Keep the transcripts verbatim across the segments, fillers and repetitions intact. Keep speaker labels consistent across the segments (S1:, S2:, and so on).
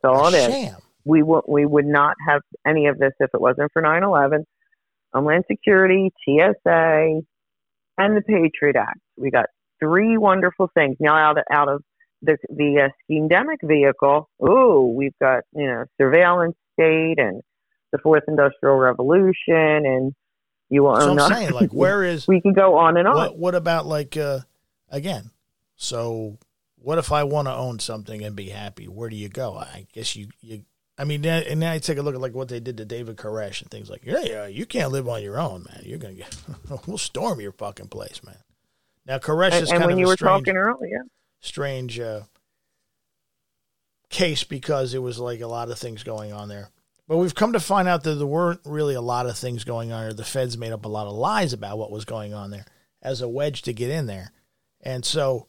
S1: all
S2: a
S1: it
S2: sham.
S1: is. We, w- we would not have any of this if it wasn't for nine eleven, Homeland Security, T S A, and the Patriot Act. We got three wonderful things. Now out of, out of the, the uh, scheme-demic vehicle, ooh, we've got, you know, surveillance state and the fourth industrial revolution, and you will
S2: So
S1: own
S2: I'm
S1: nothing.
S2: saying, like, where is...
S1: we can go on and on.
S2: What, what about, like, uh, again, so what if I want to own something and be happy? Where do you go? I guess you... you I mean, and now you take a look at, like, what they did to David Koresh and things like, yeah, yeah, you can't live on your own, man. You're going to get... we'll storm your fucking place, man. Now, Koresh
S1: and,
S2: is
S1: and
S2: kind
S1: when
S2: of
S1: you
S2: a
S1: were
S2: strange...
S1: talking earlier...
S2: strange uh, case because it was like a lot of things going on there. But we've come to find out that there weren't really a lot of things going on there. The feds made up a lot of lies about what was going on there as a wedge to get in there. And so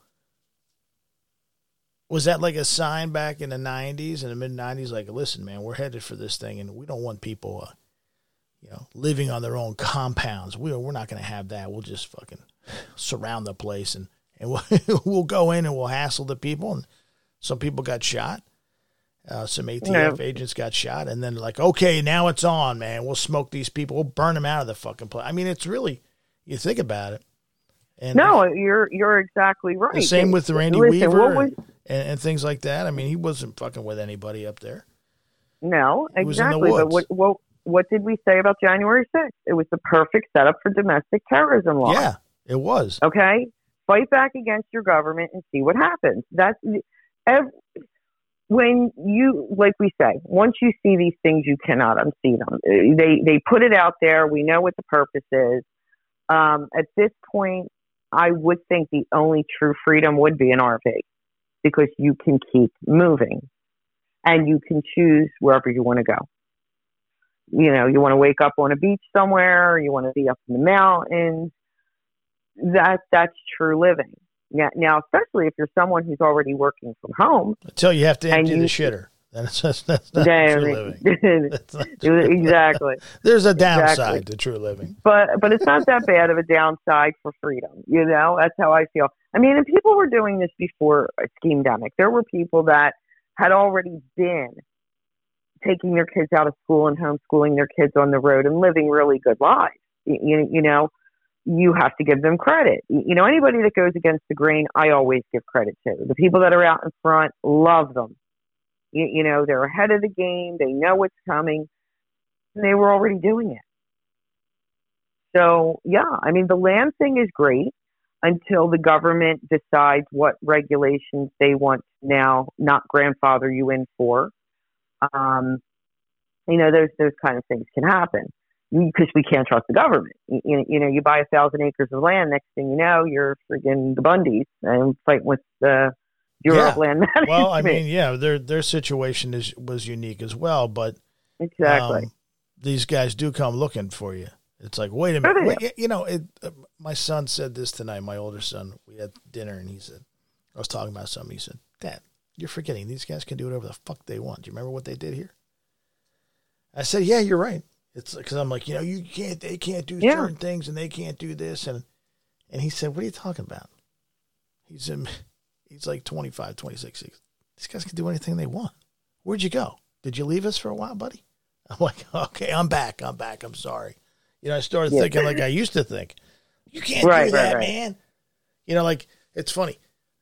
S2: was that like a sign back in the nineties, in the mid nineties, like, listen, man, we're headed for this thing and we don't want people, uh, you know, living on their own compounds. We, we're not going to have that. We'll just fucking surround the place and And we'll, we'll go in and we'll hassle the people. And some people got shot. Uh, some A T F
S1: Yeah.
S2: agents got shot. And then like, okay, now it's on, man. We'll smoke these people. We'll burn them out of the fucking place. I mean, it's really, you think about it. And
S1: no, you're you're exactly right.
S2: the same with Randy
S1: Listen,
S2: Weaver
S1: what was,
S2: and, and things like that. I mean, he wasn't fucking with anybody up there.
S1: no,
S2: He was in the
S1: exactly. But
S2: woods.
S1: what, what what did we say about January sixth? It was the perfect setup for domestic terrorism law.
S2: Yeah, it was.
S1: Okay? Fight back against your government and see what happens. That's every, when you, like we say, once you see these things, you cannot unsee them. They they put it out there. We know what the purpose is. Um, at this point, I would think the only true freedom would be an R V because you can keep moving and you can choose wherever you want to go. You know, you want to wake up on a beach somewhere, you want to be up in the mountains. That that's true living. Now, now, especially if you're someone who's already working from home.
S2: Until you have to empty
S1: you,
S2: the shitter. That's, that's, that's not
S1: yeah,
S2: true living. That's not true
S1: exactly.
S2: living. There's a downside
S1: exactly.
S2: to true living.
S1: But but it's not that bad of a downside for freedom. You know, that's how I feel. I mean, and people were doing this before Scheme-demic. There were people that had already been taking their kids out of school and homeschooling their kids on the road and living really good lives. You, you know, you have to give them credit. You know, anybody that goes against the grain, I always give credit to. The people that are out in front, love them. You, you know, they're ahead of the game. They know what's coming. And they were already doing it. So, yeah, I mean, the land thing is great until the government decides what regulations they want to now not grandfather you in for. Um, you know, those those kind of things can happen because we can't trust the government. You, you know, you buy a thousand acres of land. Next thing you know, you're friggin' the Bundys and fighting with the Bureau
S2: yeah.
S1: of Land Management.
S2: Well, I mean, yeah, their their situation is was unique as well, but
S1: exactly,
S2: um, these guys do come looking for you. It's like, wait a minute, wait, you know, it, uh, my son said this tonight. My older son, we had dinner, and he said, I was talking about something. He said, Dad, you're forgetting these guys can do whatever the fuck they want. Do you remember what they did here? I said, yeah, you're right. It's because I'm like, you know, you can't, they can't do
S1: yeah.
S2: certain things and they can't do this. And, and he said, what are you talking about? He's in, he's like twenty-five, twenty-six. These guys can do anything they want. Where'd you go? Did you leave us for a while, buddy? I'm like, okay, I'm back. I'm back. I'm sorry. You know, I started yeah. thinking like I used to think. You can't
S1: right,
S2: do that,
S1: right, right.
S2: man. You know, like, it's funny.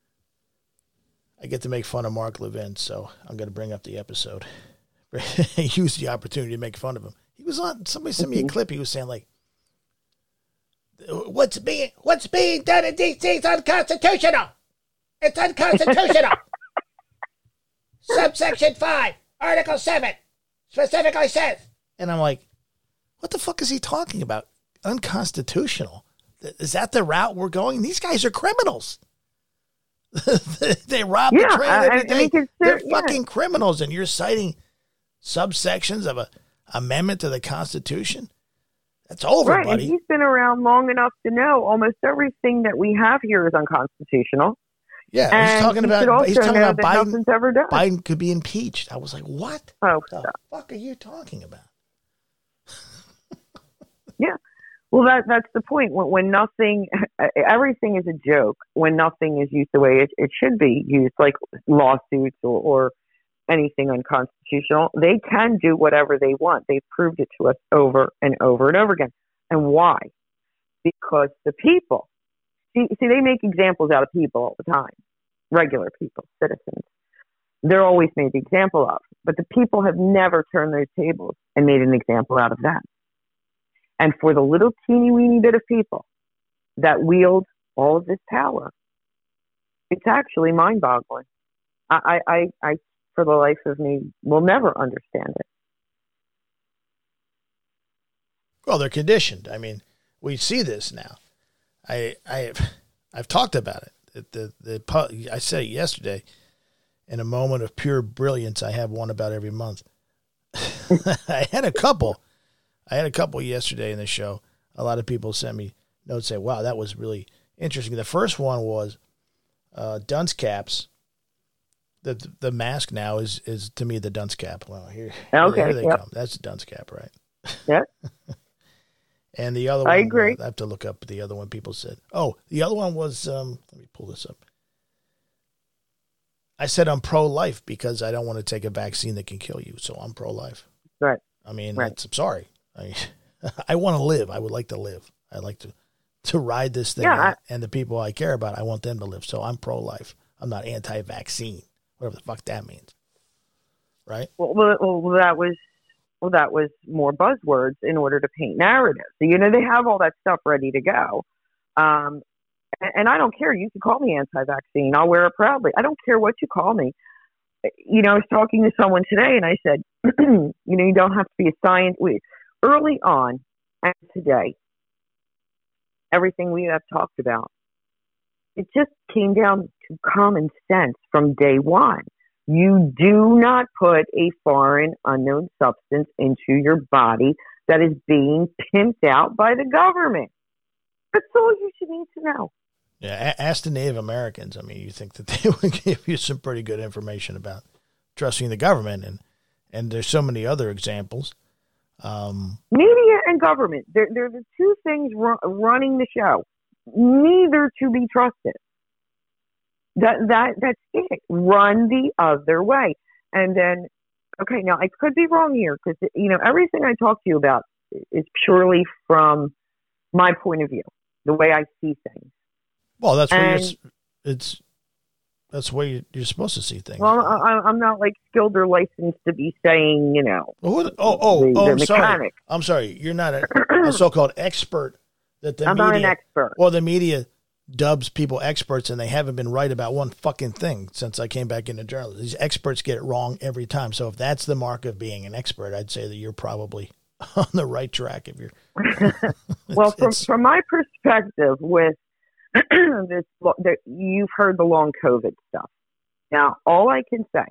S2: I get to make fun of Mark Levin, so I'm going to bring up the episode. Use the opportunity to make fun of him. He was on, somebody sent me a clip. He was saying, like, what's being, what's being done in D C is unconstitutional. It's unconstitutional. Subsection five, Article seven, specifically says. And I'm like, what the fuck is he talking about? Unconstitutional. Is that the route we're going? These guys are criminals. They rob
S1: yeah,
S2: the train every
S1: I,
S2: day.
S1: I mean, consider,
S2: They're
S1: yeah.
S2: fucking criminals, and you're citing subsections of a amendment to the Constitution? That's over,
S1: right,
S2: buddy.
S1: And he's been around long enough to know almost everything that we have here is unconstitutional.
S2: Yeah,
S1: and
S2: he's talking
S1: he
S2: about he's talking about Biden.
S1: Nothing's ever done.
S2: Biden could be impeached. I was like, what?
S1: Oh,
S2: what the
S1: stop.
S2: fuck are you talking about?
S1: Yeah. Well, that that's the point. When, when nothing, everything is a joke. When nothing is used the way it, it should be used, like lawsuits or, or anything unconstitutional. They can do whatever they want. They've proved it to us over and over and over again. And why? Because the people, see, see, they make examples out of people all the time. Regular people, citizens. They're always made the example of. But the people have never turned those tables and made an example out of them. And for the little teeny weeny bit of people that wield all of this power, it's actually mind boggling. I, I, I, for the life of me, will never understand it.
S2: Well, they're conditioned. I mean, we see this now. I, I, I've talked about it. The, the, the, I said it yesterday. In a moment of pure brilliance, I have one about every month. I had a couple. I had a couple yesterday in the show. A lot of people sent me notes say, wow, that was really interesting. The first one was uh, dunce caps. The the mask now is, is to me, the dunce cap. Well, here,
S1: okay,
S2: here they
S1: yep.
S2: come. That's a dunce cap, right?
S1: Yep.
S2: And the other
S1: I
S2: one,
S1: agree.
S2: I have to look up the other one people said. Oh, the other one was, um, let me pull this up. I said I'm pro-life because I don't want to take a vaccine that can kill you, so I'm pro-life.
S1: Right.
S2: I mean,
S1: right.
S2: That's, I'm sorry. I mean, I want to live. I would like to live. I like to to ride this thing
S1: yeah,
S2: out,
S1: I,
S2: and the people I care about, I want them to live. So I'm pro-life. I'm not anti-vaccine, whatever the fuck that means. Right?
S1: Well, well, well, that was well, that was more buzzwords in order to paint narratives. So, you know, they have all that stuff ready to go. Um, and, and I don't care. You can call me anti-vaccine. I'll wear it proudly. I don't care what you call me. You know, I was talking to someone today, and I said, you know, you don't have to be a science. We, early on and today, everything we have talked about, it just came down to common sense from day one. You do not put a foreign unknown substance into your body that is being pimped out by the government. That's all you should need to know.
S2: Yeah, ask the Native Americans. I mean, you think that they would give you some pretty good information about trusting the government, and and there's so many other examples. Um,
S1: Media and government, they're, they're the two things ru- running the show. Neither to be trusted. That that that's it. Run the other way. And then, okay, now I could be wrong here because, you know, everything I talk to you about is purely from my point of view, the way I see things.
S2: Well, that's
S1: and,
S2: where it's, it's that's the way you're supposed to see things.
S1: Well, I, I'm not like skilled or licensed to be saying, you know.
S2: Oh, oh, oh,
S1: the,
S2: oh
S1: the
S2: I'm sorry.
S1: mechanic.
S2: I'm sorry. You're not a, a so-called expert. That the
S1: I'm
S2: media,
S1: not an expert.
S2: Well, the media dubs people experts, and they haven't been right about one fucking thing since I came back into journalism. These experts get it wrong every time. So if that's the mark of being an expert, I'd say that you're probably on the right track. If you're
S1: well, from from my perspective, with this, the, you've heard the long COVID stuff. Now, all I can say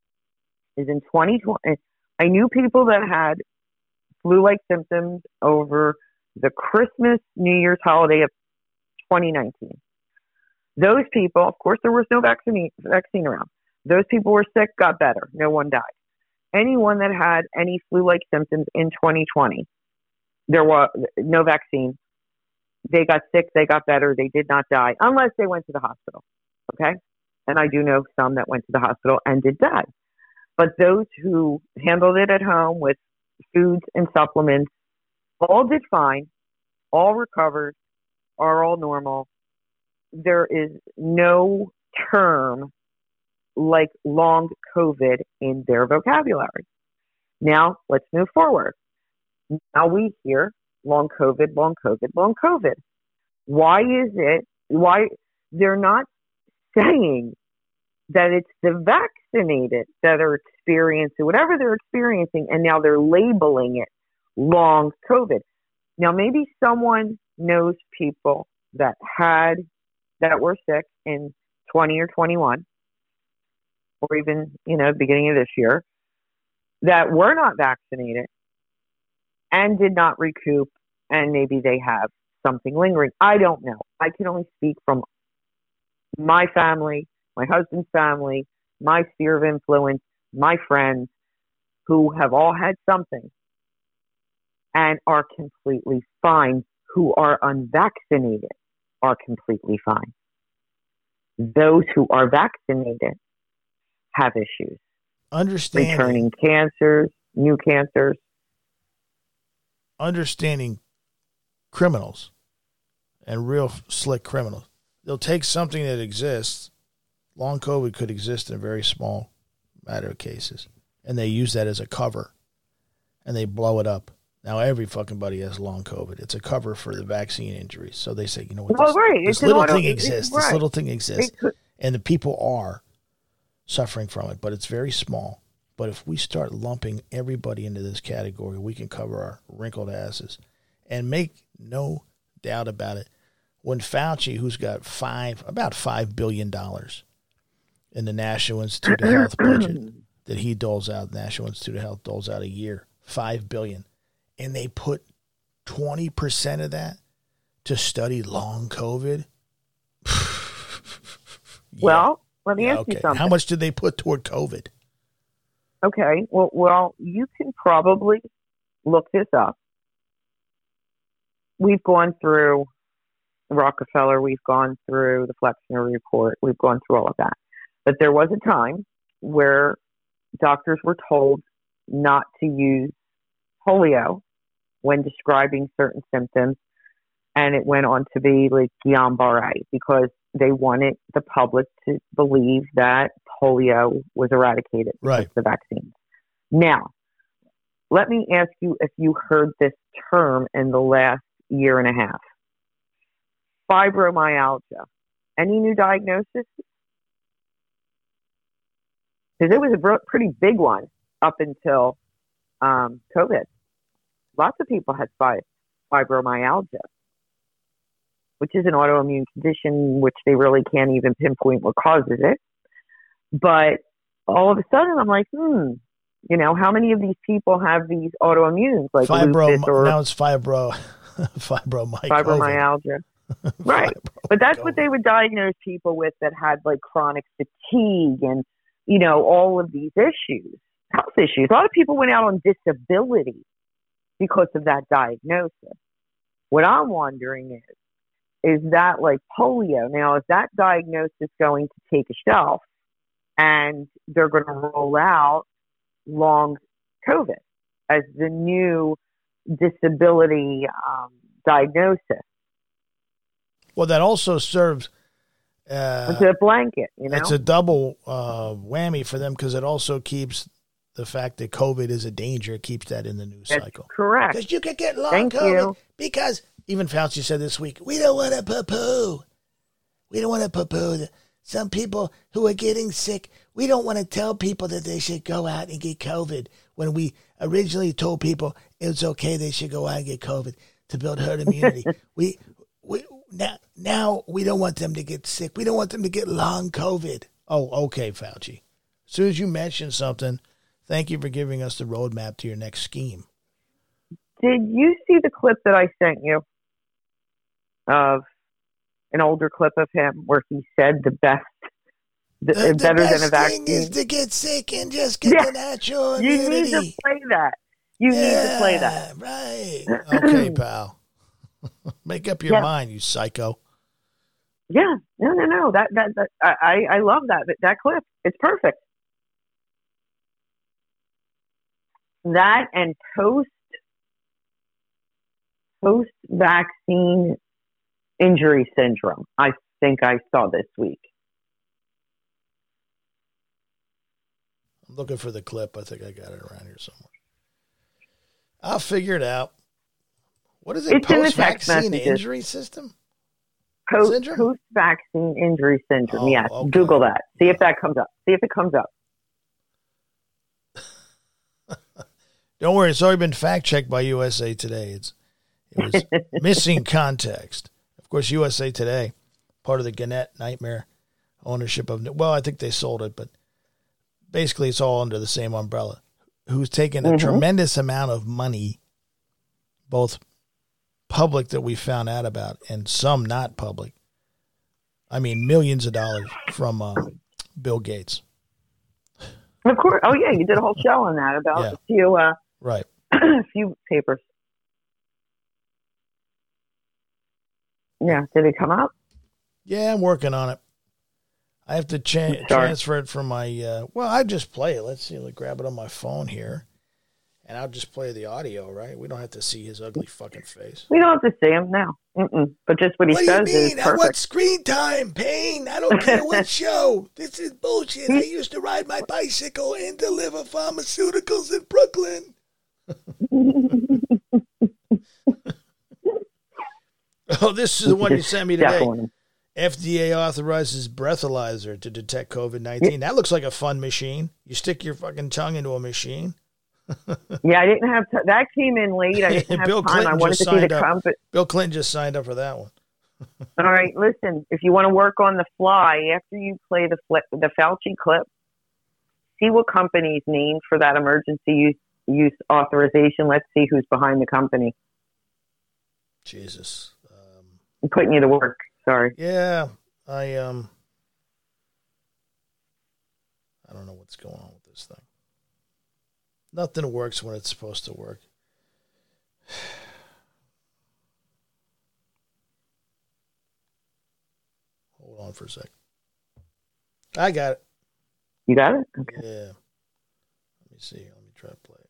S1: is in twenty twenty, I knew people that had flu-like symptoms over the Christmas, New Year's holiday of twenty nineteen. Those people, of course, there was no vaccine vaccine around. Those people were sick, got better. No one died. Anyone that had any flu-like symptoms in twenty twenty, there was no vaccine. They got sick, they got better, they did not die, unless they went to the hospital. Okay? And I do know some that went to the hospital and did die. But those who handled it at home with foods and supplements all did fine, all recovered, are all normal. There is no term like long COVID in their vocabulary. Now, let's move forward. Now we hear long COVID, long COVID, long COVID. Why is it, why they're not saying that it's the vaccinated that are experiencing whatever they're experiencing, and now they're labeling it long COVID. Now, maybe someone knows people that had, that were sick in twenty or twenty-one, or even, you know, beginning of this year, that were not vaccinated and did not recoup, and maybe they have something lingering. I don't know. I can only speak from my family, my husband's family, my sphere of influence, my friends, who have all had something and are completely fine, who are unvaccinated are completely fine. Those who are vaccinated have issues.
S2: understanding
S1: returning cancers, new cancers.
S2: Understanding criminals and real slick criminals. They'll take something that exists. Long COVID could exist in a very small matter of cases, and they use that as a cover, and they blow it up. Now every fucking buddy has long COVID. It's a cover for the vaccine injuries. So they say, you know what, this,
S1: well, right.
S2: this little auto, thing exists. Right. This little thing exists, could, and the people are suffering from it, but it's very small. But if we start lumping everybody into this category, we can cover our wrinkled asses. And make no doubt about it, when Fauci, who's got five, about five billion dollars in the National Institute of Health budget that he doles out, National Institute of Health doles out a year, five billion dollars, and they put twenty percent of that to study long COVID. yeah.
S1: Well, let me
S2: yeah,
S1: ask
S2: okay.
S1: you something.
S2: How much did they put toward COVID?
S1: Okay, well, well, you can probably look this up. We've gone through Rockefeller, we've gone through the Flexner Report, we've gone through all of that. But there was a time where doctors were told not to use polio when describing certain symptoms, and it went on to be like Guillain-Barré because they wanted the public to believe that polio was eradicated
S2: right.
S1: with the vaccines. Now, let me ask you if you heard this term in the last year and a half. Fibromyalgia. Any new diagnosis? Because it was a pretty big one up until um, COVID. Lots of people had fibromyalgia, which is an autoimmune condition which they really can't even pinpoint what causes it. But all of a sudden, I'm like, hmm, you know, how many of these people have these autoimmunes? Like
S2: Fibro,
S1: or
S2: now it's fibro, fibromyalgia.
S1: Fibromyalgia. Right. But that's what they would diagnose people with that had like chronic fatigue and, you know, all of these issues, health issues. A lot of people went out on disability because of that diagnosis. What I'm wondering is, is that like polio? Now, is that diagnosis going to take a shelf and they're going to roll out long COVID as the new disability um, diagnosis?
S2: Well, that also serves uh,
S1: it's a blanket, you know.
S2: It's a double uh, whammy for them because it also keeps the fact that COVID is a danger. It keeps that in the news
S1: That's
S2: cycle.
S1: Correct.
S2: Because you could get long
S1: Thank
S2: COVID
S1: you.
S2: because even Fauci said this week, we don't want to poo-poo. We don't want to poo-poo. Some people who are getting sick, we don't want to tell people that they should go out and get COVID when we originally told people it was okay they should go out and get COVID to build herd immunity. we we now now we don't want them to get sick. We don't want them to get long COVID. Oh, okay, Fauci. As soon as you mention something, thank you for giving us the roadmap to your next scheme.
S1: Did you see the clip that I sent you of an older clip of him where he said the best, the,
S2: the, the
S1: better
S2: best
S1: than a vaccine
S2: thing is to get sick and just get
S1: yeah.
S2: the natural
S1: you
S2: immunity.
S1: You need to play that. You
S2: yeah,
S1: need to play that.
S2: Right. Okay, pal. Make up your
S1: yeah.
S2: mind, you psycho.
S1: Yeah. No, no, no. That, that, that I, I love that, that clip. It's perfect. That and post, post-vaccine injury syndrome, I think I saw this week.
S2: I'm looking for the clip. I think I got it around here somewhere. I'll figure it out. What is it?
S1: It's
S2: Post-vaccine injury system?
S1: Post,
S2: syndrome?
S1: Post-vaccine injury syndrome,
S2: oh,
S1: yes.
S2: Okay.
S1: Google that. See if that comes up. See if it comes up.
S2: Don't worry, it's already been fact-checked by U S A Today. It's It was missing context. Of course, U S A Today, part of the Gannett Nightmare ownership of, well, I think they sold it, but basically it's all under the same umbrella, who's taken a mm-hmm. tremendous amount of money, both public that we found out about and some not public. I mean, millions of dollars from uh, Bill Gates.
S1: Of course. Oh, yeah, you did a whole show on that about yeah. a few, uh,
S2: right.
S1: a few papers. Yeah, did it come out?
S2: Yeah, I'm working on it. I have to cha- transfer it from my, uh, well, I just play it. Let's see, let's grab it on my phone here. And I'll just play the audio, right? We don't have to see his ugly fucking face.
S1: We don't have to see him now. Mm-mm. But just what he
S2: what
S1: says
S2: do you
S1: is
S2: mean?
S1: perfect.
S2: I want screen time, Payne. I don't care what show. This is bullshit. I used to ride my bicycle and deliver pharmaceuticals in Brooklyn. Oh, this is the one you sent me today.
S1: Definitely.
S2: F D A authorizes breathalyzer to detect COVID nineteen. That looks like a fun machine. You stick your fucking tongue into a machine.
S1: Yeah, I didn't have t- that came in late. I didn't have
S2: Bill
S1: time.
S2: Clinton
S1: I wanted
S2: just
S1: to see the
S2: signed up.
S1: company.
S2: Bill Clinton just signed up for that one.
S1: All right, listen. If you want to work on the fly after you play the flip, the Fauci clip, see what company's named for that emergency use use authorization. Let's see who's behind the company.
S2: Jesus, um,
S1: I'm putting you to work. Sorry.
S2: Yeah, I um, I don't know what's going on with this thing. Nothing works when it's supposed to work. Hold on for a sec. I got it.
S1: You got it? Okay.
S2: Yeah. Let me see. Let me try to play it.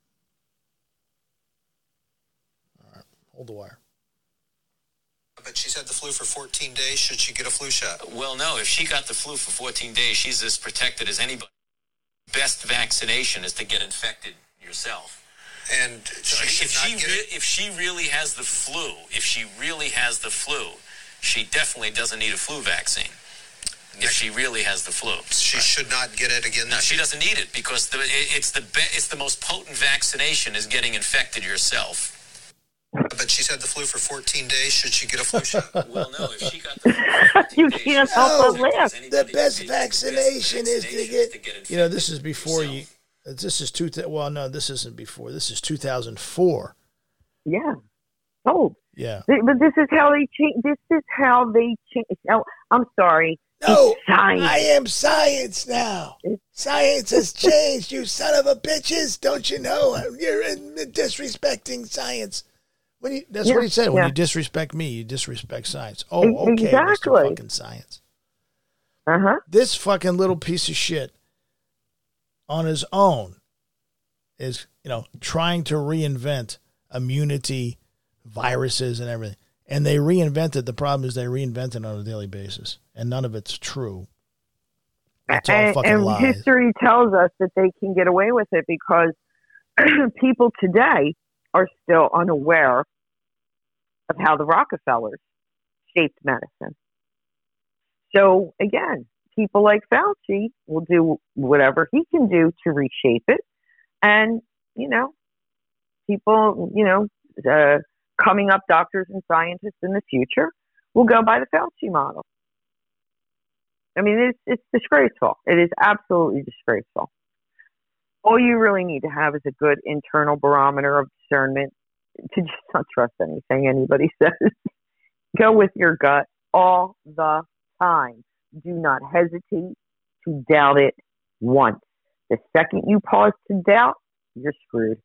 S2: All right. Hold the wire.
S3: But she's had the flu for fourteen days. Should she get a flu shot?
S4: Well, no. If she got the flu for fourteen days, she's as protected as anybody. Best vaccination is to get infected yourself.
S3: And she should
S4: if she
S3: not get
S4: re-
S3: it.
S4: if she really has the flu, if she really has the flu, she definitely doesn't need a flu vaccine. If she really has the flu,
S3: She
S4: right.
S3: should not get it again.
S4: No,
S3: This
S4: she
S3: year.
S4: doesn't need it because the, it, it's the be- it's the most potent vaccination is getting infected yourself.
S3: But she's had the flu for fourteen days. Should she get a flu shot?
S4: Well, no. If she got the flu for fourteen
S1: You
S4: days,
S1: can't
S4: she's
S1: help
S4: as
S1: but
S4: protected
S1: laugh.
S4: as
S2: The
S4: anybody.
S2: best
S4: The
S2: vaccination is to
S4: vaccination
S2: get, you know, this is before you,
S4: yourself.
S2: this is two, well, no, this isn't before. This is two thousand four.
S1: Yeah. Oh,
S2: Yeah.
S1: th- but this is how they change. This is how they change. Oh, I'm sorry.
S2: No,
S1: It's science.
S2: I am science now. Science has changed, you son of a bitches. Don't you know? You're in, disrespecting science. When you, that's
S1: Yeah,
S2: what he said. When
S1: yeah.
S2: you disrespect me, you disrespect science. Oh, okay, Mister
S1: Exactly.
S2: fucking science.
S1: Uh huh.
S2: This fucking little piece of shit on his own is, you know, trying to reinvent immunity, viruses, and everything. And they reinvented. The problem is they reinvent it on a daily basis, and none of it's true. It's all
S1: And,
S2: fucking
S1: and
S2: lies.
S1: history tells us that they can get away with it because people today are still unaware of how the Rockefellers shaped medicine. So again, people like Fauci will do whatever he can do to reshape it. And, you know, people, you know, uh, coming up doctors and scientists in the future will go by the Fauci model. I mean, it's, it's disgraceful. It is absolutely disgraceful. All you really need to have is a good internal barometer of discernment to just not trust anything anybody says. Go with your gut all the time. Do not hesitate to doubt it once. The second you pause to doubt, you're screwed.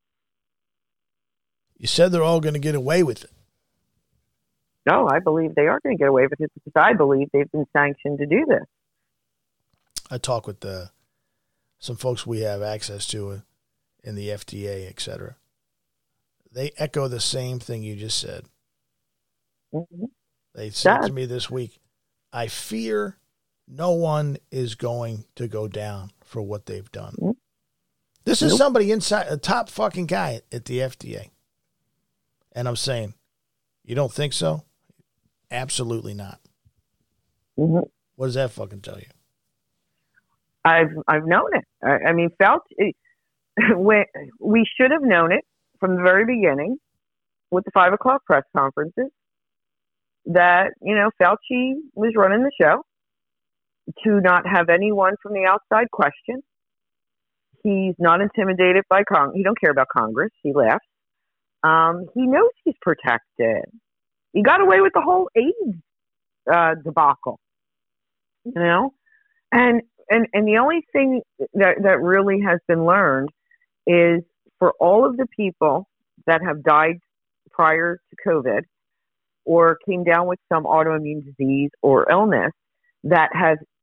S2: You said they're all going to get away with it.
S1: No, I believe they are going to get away with it because I believe they've been sanctioned to do this.
S2: I talk with the, some folks we have access to in the F D A, et cetera. They echo the same thing you just said.
S1: Mm-hmm.
S2: They said
S1: Sad.
S2: to me this week, I fear no one is going to go down for what they've done.
S1: Mm-hmm.
S2: This is
S1: Nope.
S2: somebody inside, a top fucking guy at the F D A. And I'm saying, you don't think so? Absolutely not.
S1: Mm-hmm.
S2: What does that fucking tell you?
S1: I've I've known it. I, I mean, Fauci. We, we should have known it from the very beginning with the five o'clock press conferences that you know Fauci was running the show to not have anyone from the outside question. He's not intimidated by Congress. He don't care about Congress. He laughs. Um, he knows he's protected. He got away with the whole AIDS uh, debacle, you know, and and and the only thing that that really has been learned is for all of the people that have died prior to COVID or came down with some autoimmune disease or illness that have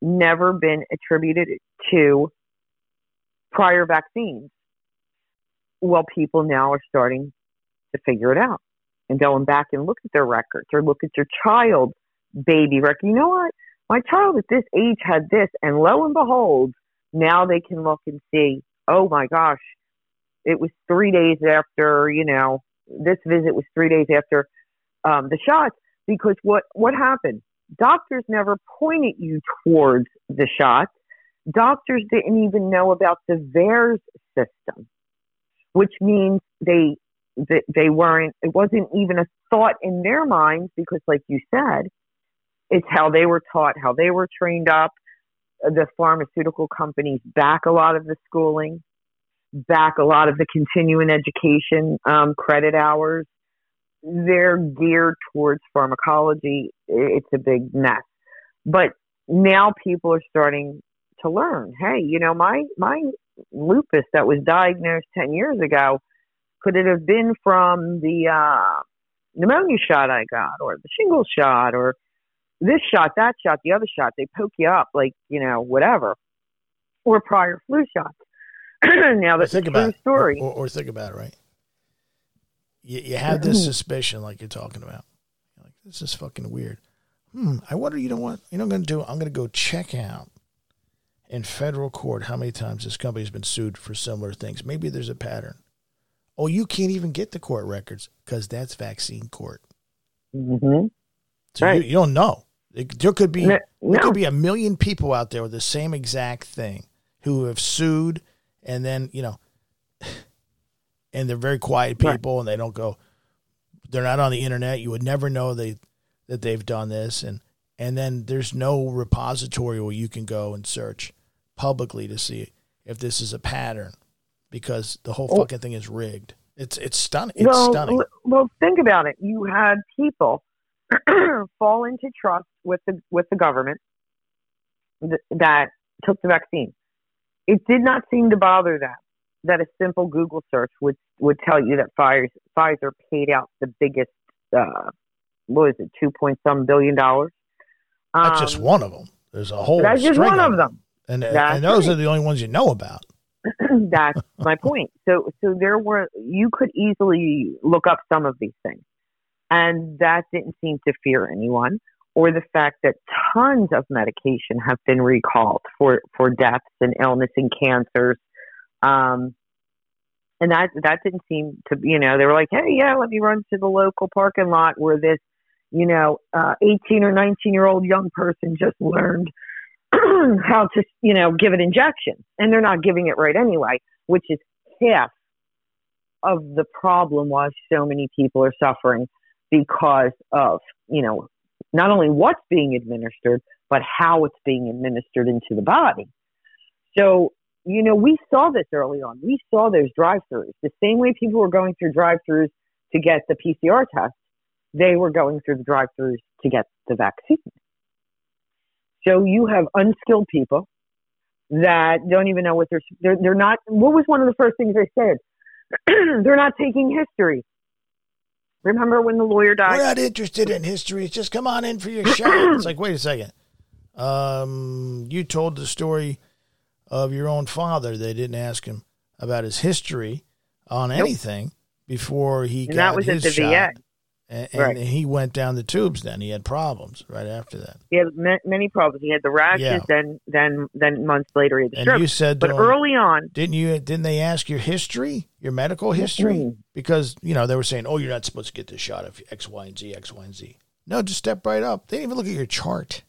S1: never been attributed to prior vaccines. Well, people now are starting to figure it out and going back and look at their records or look at your child's baby record. You know what? My child at this age had this, and lo and behold, now they can look and see, oh my gosh, it was three days after, you know, this visit was three days after um, the shots. Because what, what happened? Doctors never pointed you towards the shots. Doctors didn't even know about the V A E R S system, which means they, they, they weren't, it wasn't even a thought in their minds because, like you said, it's how they were taught, how they were trained up. The pharmaceutical companies back a lot of the schooling, back a lot of the continuing education um, credit hours. They're geared towards pharmacology. It's a big mess. But now people are starting to learn, hey, you know, my, my lupus that was diagnosed ten years ago, could it have been from the uh, pneumonia shot I got or the shingles shot or this shot, that shot, the other shot? They poke you up like, you know, whatever. Or prior flu shots. Now that's a true story.
S2: Or, or think about it, right? You, you have this suspicion like you're talking about. You're like, this is fucking weird. Hmm, I wonder, you know what? You know what I'm going to do? I'm going to go check out in federal court how many times this company's been sued for similar things. Maybe there's a pattern. Oh, you can't even get the court records because that's vaccine court.
S1: Mm-hmm.
S2: So
S1: right.
S2: you, you don't know. It, there could be
S1: no.
S2: there could be a million people out there with the same exact thing who have sued, and then, you know, and they're very quiet people, right. And they don't go, they're not on the internet. You would never know they that they've done this, and and then there's no repository where you can go and search publicly to see if this is a pattern, because the whole fucking thing is rigged. It's it's stunning. It's
S1: well,
S2: stunning.
S1: Well, think about it. You had people fall into trust with the with the government th- that took the vaccine. It did not seem to bother them that a simple Google search would, would tell you that Pfizer, Pfizer paid out the biggest, uh, what is it, two point some billion dollars. Um,
S2: That's just one of them. There's a whole
S1: That's just one of them.
S2: And, and those right. are the only ones you know about.
S1: That's my point. So, so there were, you could easily look up some of these things. And that didn't seem to fear anyone, or the fact that tons of medication have been recalled for, for deaths and illness and cancers. Um, and that, that didn't seem to, you know, they were like, hey, yeah, let me run to the local parking lot where this, you know, uh, eighteen or nineteen year old young person just learned how to, you know, give an injection. And they're not giving it right anyway, which is half of the problem why so many people are suffering, because of, you know, not only what's being administered, but how it's being administered into the body. So, you know, we saw this early on. We saw those drive-thrus. The same way people were going through drive-thrus to get the P C R test, they were going through the drive-thrus to get the vaccine. So you have unskilled people that don't even know what they're, they're, they're not, what was one of the first things they said? They're not taking history. Remember when the lawyer died?
S2: We're not interested in history. It's just come on in for your shot. It's like, wait a second. Um, you told the story of your own father. They didn't ask him about his history on nope. anything before he
S1: and
S2: got
S1: that was
S2: his
S1: at the
S2: shot.
S1: V A.
S2: And, and
S1: right.
S2: he went down the tubes then. He had problems right after that.
S1: He had many problems. He had the rashes,
S2: yeah.
S1: then then then months later he had the
S2: and
S1: stroke.
S2: You said
S1: but
S2: um,
S1: early on...
S2: Didn't you? Didn't they ask your history, your medical history? Mm-hmm. Because, you know, they were saying, oh, you're not supposed to get this shot of X, Y, and Z, X, Y, and Z. No, just step right up. They didn't even look at your chart.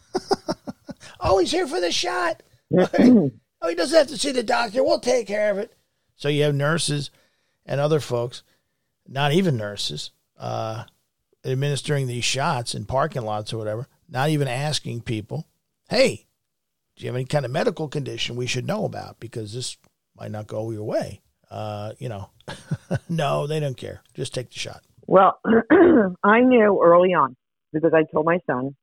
S2: Oh, he's here for the shot. Oh, he doesn't have to see the doctor. We'll take care of it. So you have nurses and other folks, not even nurses, uh, administering these shots in parking lots or whatever, not even asking people, hey, do you have any kind of medical condition we should know about? Because this might not go your way. Uh, you know, no, they don't care. Just take the shot.
S1: Well, I knew early on, because I told my son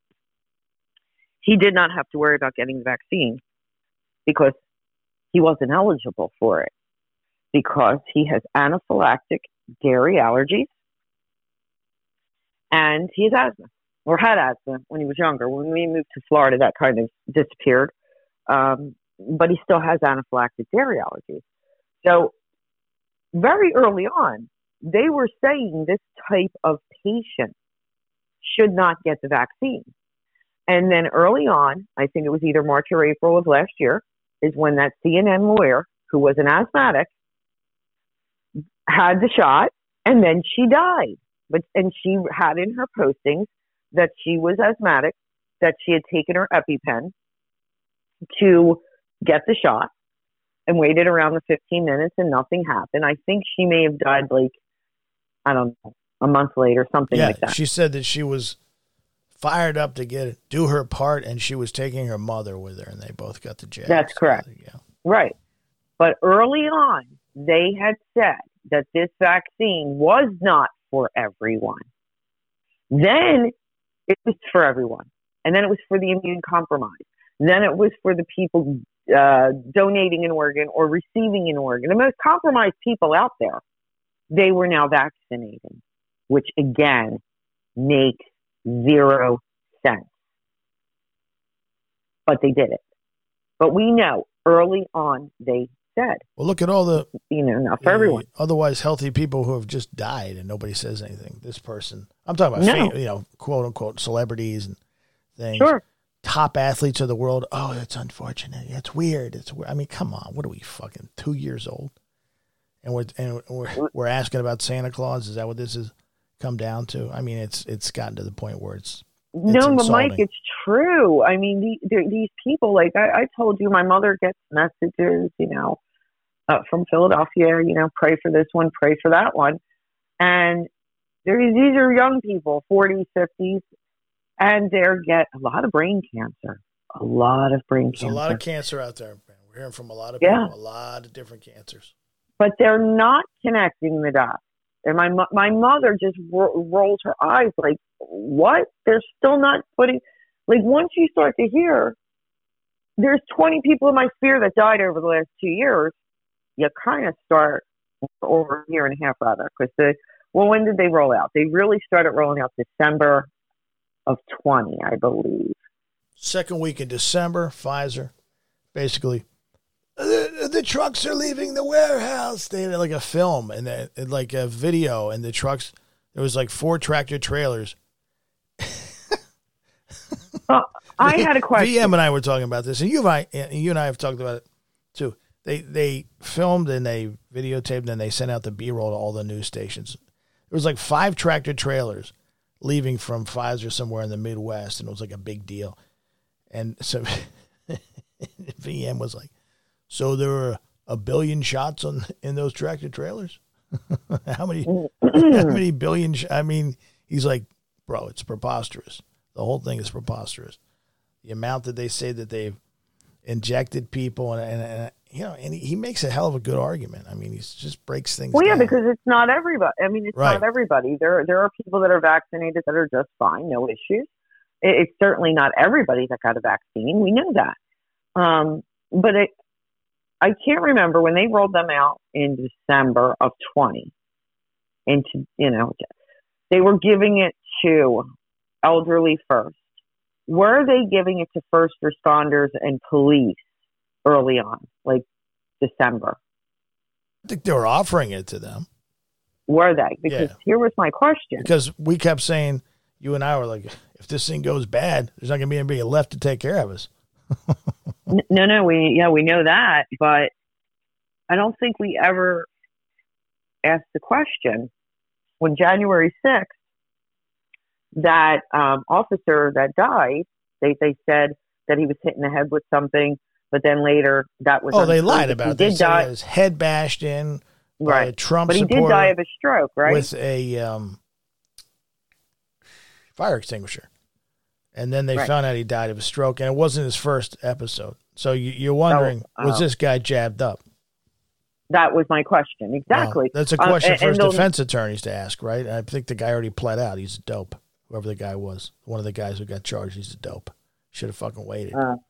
S1: he did not have to worry about getting the vaccine because he wasn't eligible for it, because he has anaphylactic dairy allergies and he has asthma. or had asthma when he was younger. When we moved to Florida, that kind of disappeared. Um, but he still has anaphylactic dairy allergies. So very early on, they were saying this type of patient should not get the vaccine. And then early on, I think it was either March or April of last year, is when that C N N lawyer, who was an asthmatic, had the shot, and then she died. But and she had in her postings that she was asthmatic, that she had taken her EpiPen to get the shot and waited around the fifteen minutes and nothing happened. I think she may have died like, I don't know, a month later, something
S2: yeah,
S1: like that.
S2: She said that she was fired up to get it, do her part, and she was taking her mother with her, and they both got the jab.
S1: That's correct.
S2: So, yeah.
S1: Right. But early on, they had said that this vaccine was not for everyone. Then it was for everyone. And then it was for the immune compromised. Then it was for the people uh, donating an organ or receiving an organ. The most compromised people out there, they were now vaccinating, which again makes zero sense. But they did it. But we know early on they said.
S2: Well, look at all the,
S1: you know, not for everyone.
S2: Otherwise healthy people who have just died and nobody says anything. This person, I'm talking about,
S1: No.
S2: fam- you know, quote unquote celebrities and things.
S1: Sure.
S2: Top athletes of the world. Oh, that's unfortunate. It's weird. It's weird. I mean, come on. What are we, fucking two years old? And we're and we're, we're asking about Santa Claus. Is that what this has come down to? I mean, it's it's gotten to the point where it's, it's
S1: no, but
S2: insulting.
S1: Mike, it's true. I mean, the, the, these people, like I, I told you, my mother gets messages, you know, uh, from Philadelphia. You know, pray for this one, pray for that one, and there these are young people, forties, fifties. And they get a lot of brain cancer, a lot of brain
S2: There's
S1: cancer.
S2: a lot of cancer out there, man. We're hearing from a lot of people,
S1: Yeah.
S2: a lot of different cancers.
S1: But they're not connecting the dots. And my mo- my mother just ro- rolls her eyes like, what? They're still not putting, like once you start to hear, there's twenty people in my sphere that died over the last two years, you kind of start, over a year and a half rather, because the, well, when did they roll out? They really started rolling out December of twenty, I believe.
S2: Second week in December, Pfizer, basically, the, the trucks are leaving the warehouse. They had like a film and they, and like a video, and the trucks, there was like four tractor trailers.
S1: Well, I had a question.
S2: V M and I were talking about this, and you and I, and you and I have talked about it too. They they filmed and they videotaped and they sent out the B-roll to all the news stations. There was like five tractor trailers leaving from Pfizer somewhere in the Midwest, and it was like a big deal. And so V M was like, so there were a billion shots on in those tractor trailers? how many how many billion sh- I mean, he's like, bro, it's preposterous. The whole thing is preposterous. The amount that they say that they've injected people, and, and, and you know, and he, he makes a hell of a good argument. I mean, he just breaks things
S1: Well, yeah,
S2: down.
S1: because it's not everybody. I mean, it's
S2: Right.
S1: not everybody. There, there are people that are vaccinated that are just fine, no issues. It, it's certainly not everybody that got a vaccine. We know that. Um, but it, I can't remember when they rolled them out in December of twenty. Into, you know, they were giving it to elderly first. Were they giving it to first responders and police early on, like December?
S2: I think they were offering it to them.
S1: Were they? Because
S2: Yeah.
S1: here was my question.
S2: Because we kept saying, you and I were like, if this thing goes bad, there's not going to be anybody left to take care of us.
S1: N- No, no, we yeah we know that, but I don't think we ever asked the question when January sixth that um, officer that died. They they said that he was hit in the head with something, but then later that was
S2: Oh, they
S1: untrue.
S2: lied
S1: He
S2: about
S1: did
S2: this. He
S1: die,
S2: had his head bashed in by a
S1: right?
S2: Trump
S1: But he did
S2: supporter
S1: die of a stroke, right?
S2: with a um, fire extinguisher. And then they
S1: Right.
S2: found out he died of a stroke, and it wasn't his first episode. So you, you're wondering,
S1: Oh,
S2: was
S1: oh.
S2: this guy jabbed up?
S1: That was my question. Exactly.
S2: Well, that's a
S1: Uh,
S2: question
S1: and-
S2: for
S1: and
S2: his
S1: they'll-
S2: defense attorneys to ask, right? I think the guy already pled out. He's a dope. Whoever the guy was, one of the guys who got charged, he's a dope. Should have fucking waited.
S1: Uh,